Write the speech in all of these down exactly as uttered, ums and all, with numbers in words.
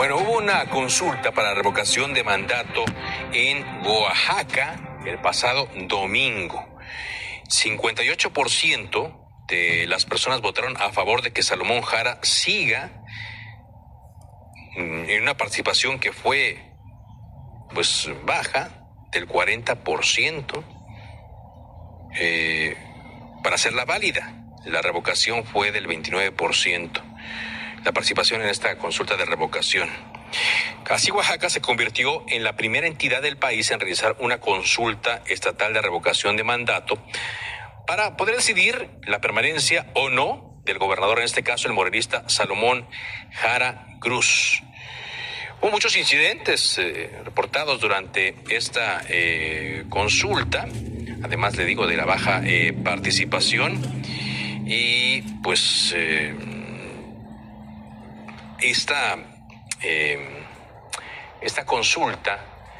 Bueno, hubo una consulta para la revocación de mandato en Oaxaca el pasado domingo. cincuenta y ocho por ciento de las personas votaron a favor de que Salomón Jara siga en una participación que fue pues baja del cuarenta por ciento eh, para hacerla válida. La revocación fue del veintinueve por ciento. La participación en esta consulta de revocación. Así, Oaxaca se convirtió en la primera entidad del país en realizar una consulta estatal de revocación de mandato para poder decidir la permanencia o no del gobernador, en este caso el morenista Salomón Jara Cruz. Hubo muchos incidentes eh, reportados durante esta eh, consulta, además le digo de la baja eh, participación y pues eh, esta, eh, esta consulta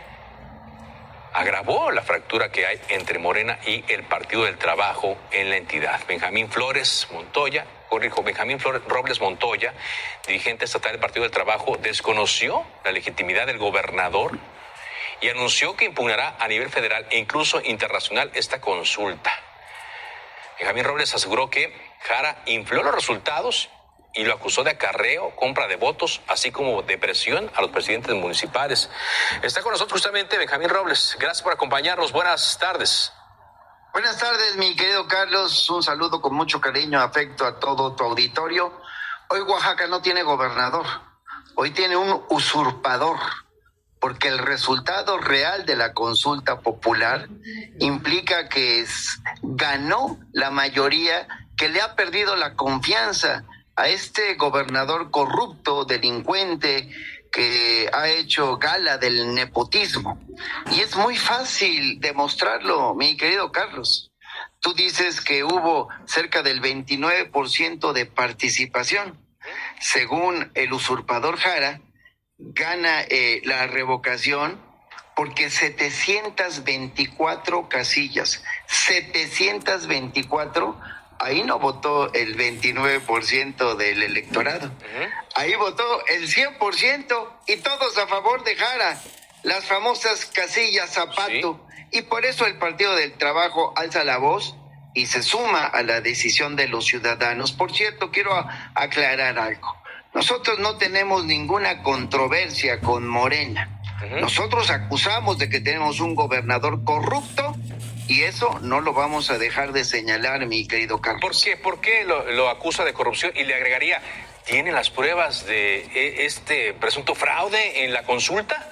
agravó la fractura que hay entre Morena y el Partido del Trabajo en la entidad. Benjamín Flores Montoya, corrijo, Benjamín Flores Robles Montoya, dirigente estatal del Partido del Trabajo, desconoció la legitimidad del gobernador y anunció que impugnará a nivel federal e incluso internacional esta consulta. Benjamín Robles aseguró que Jara infló los resultados y lo acusó de acarreo, compra de votos, así como de presión a los presidentes municipales. Está con nosotros justamente Benjamín Robles. Gracias por acompañarnos. Buenas tardes. Buenas tardes, mi querido Carlos. Un saludo con mucho cariño, afecto a todo tu auditorio. Hoy Oaxaca no tiene gobernador. Hoy tiene un usurpador, porque el resultado real de la consulta popular implica que es, ganó la mayoría que le ha perdido la confianza a este gobernador corrupto, delincuente, que ha hecho gala del nepotismo. Y es muy fácil demostrarlo, mi querido Carlos. Tú dices que hubo cerca del veintinueve por ciento de participación. Según el usurpador Jara, gana eh, la revocación porque setecientas veinticuatro casillas, setecientas veinticuatro, ahí no votó el veintinueve por ciento del electorado. Ahí votó el cien por ciento y todos a favor de Jara, las famosas casillas Zapato. Sí. Y por eso el Partido del Trabajo alza la voz y se suma a la decisión de los ciudadanos. Por cierto, quiero aclarar algo. Nosotros no tenemos ninguna controversia con Morena. Uh-huh. Nosotros acusamos de que tenemos un gobernador corrupto y eso no lo vamos a dejar de señalar, mi querido Carlos. ¿Por qué? ¿Por qué lo, lo acusa de corrupción? Y le agregaría, ¿tiene las pruebas de este presunto fraude en la consulta?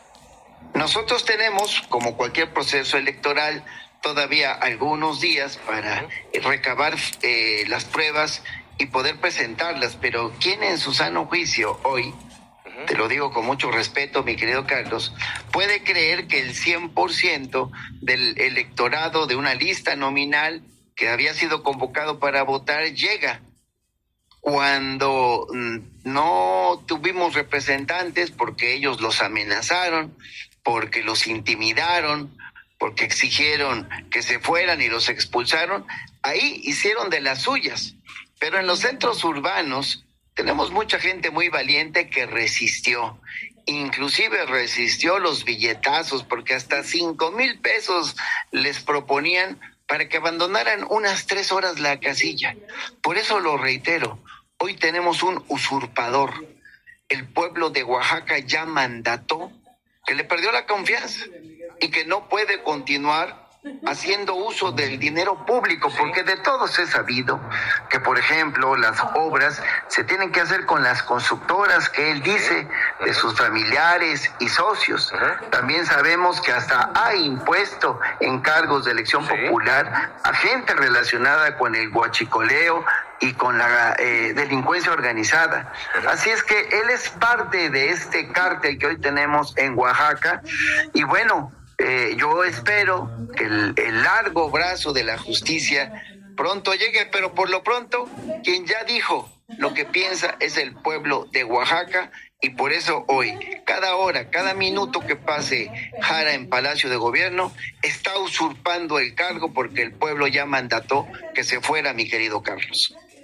Nosotros tenemos, como cualquier proceso electoral, todavía algunos días para uh-huh. recabar eh, las pruebas y poder presentarlas, pero ¿quién en su sano juicio hoy, te lo digo con mucho respeto, mi querido Carlos, puede creer que el cien por ciento del electorado de una lista nominal que había sido convocado para votar llega cuando no tuvimos representantes porque ellos los amenazaron, porque los intimidaron, porque exigieron que se fueran y los expulsaron? Ahí hicieron de las suyas, pero en los centros urbanos tenemos mucha gente muy valiente que resistió, inclusive resistió los billetazos, porque hasta cinco mil pesos les proponían para que abandonaran unas tres horas la casilla. Por eso lo reitero, hoy tenemos un usurpador. El pueblo de Oaxaca ya mandató, que le perdió la confianza y que no puede continuar haciendo uso del dinero público, porque de todos he sabido que, por ejemplo, las obras se tienen que hacer con las constructoras que él dice, de sus familiares y socios. También sabemos que hasta ha impuesto encargos de elección popular a gente relacionada con el huachicoleo y con la eh, delincuencia organizada. Así es que él es parte de este cártel que hoy tenemos en Oaxaca, y bueno, Eh, yo espero que el, el largo brazo de la justicia pronto llegue, pero por lo pronto, quien ya dijo lo que piensa es el pueblo de Oaxaca, y por eso hoy, cada hora, cada minuto que pase Jara en Palacio de Gobierno, está usurpando el cargo porque el pueblo ya mandató que se fuera, mi querido Carlos.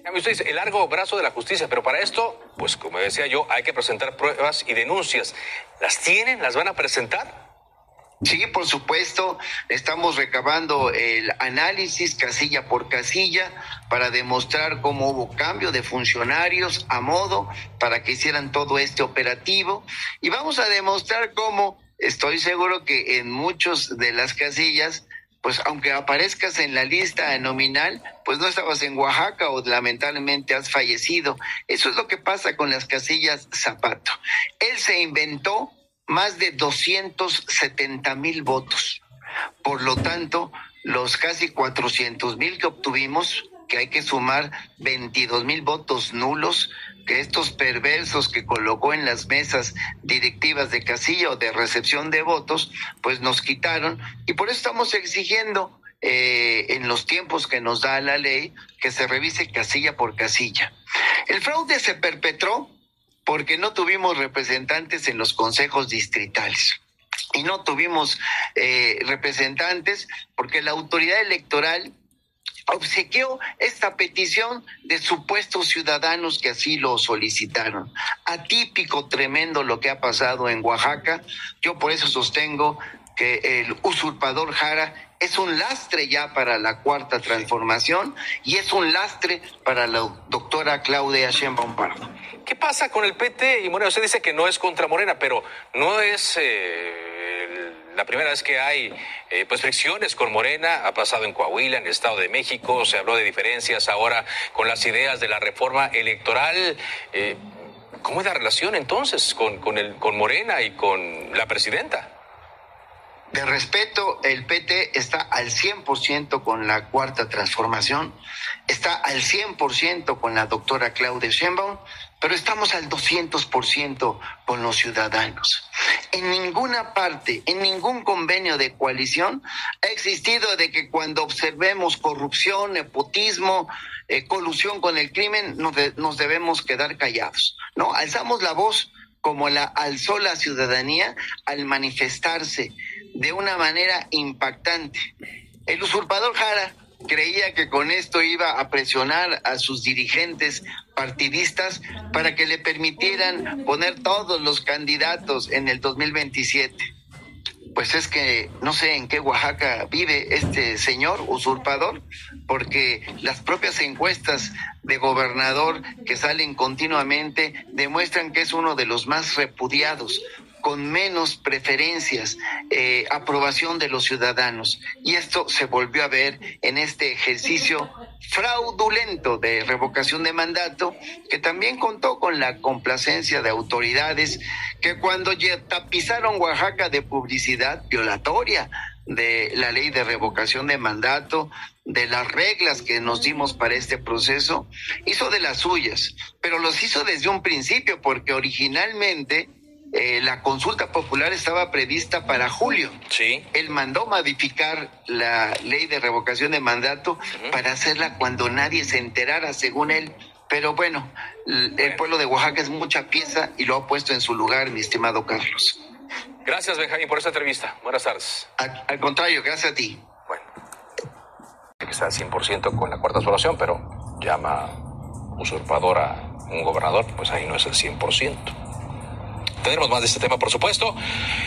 Usted dice, el largo brazo de la justicia, pero para esto, pues como decía yo, hay que presentar pruebas y denuncias. ¿Las tienen? ¿Las van a presentar? Sí, por supuesto, estamos recabando el análisis casilla por casilla para demostrar cómo hubo cambio de funcionarios a modo para que hicieran todo este operativo, y vamos a demostrar cómo estoy seguro que en muchas de las casillas, pues aunque aparezcas en la lista nominal, pues no estabas en Oaxaca o lamentablemente has fallecido. Eso es lo que pasa con las casillas Zapato. Él se inventó más de doscientos setenta mil votos. Por lo tanto, los casi cuatrocientos mil que obtuvimos, que hay que sumar veintidós mil votos nulos, que estos perversos que colocó en las mesas directivas de casilla o de recepción de votos, pues nos quitaron, y por eso estamos exigiendo eh, en los tiempos que nos da la ley que se revise casilla por casilla. El fraude se perpetró porque no tuvimos representantes en los consejos distritales. Y no tuvimos eh, representantes porque la autoridad electoral obsequió esta petición de supuestos ciudadanos que así lo solicitaron. Atípico, tremendo lo que ha pasado en Oaxaca. Yo por eso sostengo que el usurpador Jara es un lastre ya para la Cuarta Transformación y es un lastre para la doctora Claudia Sheinbaum Pardo. ¿Qué pasa con el P T y Morena? Usted dice que no es contra Morena, pero no es eh, la primera vez que hay eh, pues fricciones con Morena. Ha pasado en Coahuila, en el Estado de México, se habló de diferencias ahora con las ideas de la reforma electoral. Eh, ¿Cómo es la relación entonces con, con, el, con Morena y con la presidenta? De respeto, el P T está al cien por ciento con la Cuarta Transformación, está al cien por ciento con la doctora Claudia Sheinbaum, pero estamos al doscientos por ciento con los ciudadanos. En ninguna parte, en ningún convenio de coalición ha existido de que cuando observemos corrupción, nepotismo, eh, colusión con el crimen, nos, de, nos debemos quedar callados. No, alzamos la voz como la alzó la ciudadanía al manifestarse de una manera impactante. El usurpador Jara creía que con esto iba a presionar a sus dirigentes partidistas para que le permitieran poner todos los candidatos en el dos mil veintisiete. Pues es que no sé en qué Oaxaca vive este señor usurpador, porque las propias encuestas de gobernador que salen continuamente demuestran que es uno de los más repudiados, con menos preferencias, eh, aprobación de los ciudadanos. Y esto se volvió a ver en este ejercicio fraudulento de revocación de mandato, que también contó con la complacencia de autoridades que cuando ya tapizaron Oaxaca de publicidad violatoria de la ley de revocación de mandato, de las reglas que nos dimos para este proceso, hizo de las suyas, pero los hizo desde un principio, porque originalmente Eh, la consulta popular estaba prevista para julio. Sí. Él mandó modificar la ley de revocación de mandato uh-huh. para hacerla cuando nadie se enterara, según él. Pero bueno, el, el pueblo de Oaxaca es mucha pieza y lo ha puesto en su lugar, mi estimado Carlos. Gracias, Benjamín, por esta entrevista. Buenas tardes. Al, al contrario, gracias a ti. Bueno, que está al cien por ciento con la Cuarta Transformación, pero llama usurpador a un gobernador, pues ahí no es el cien por ciento. Tendremos más de este tema, por supuesto.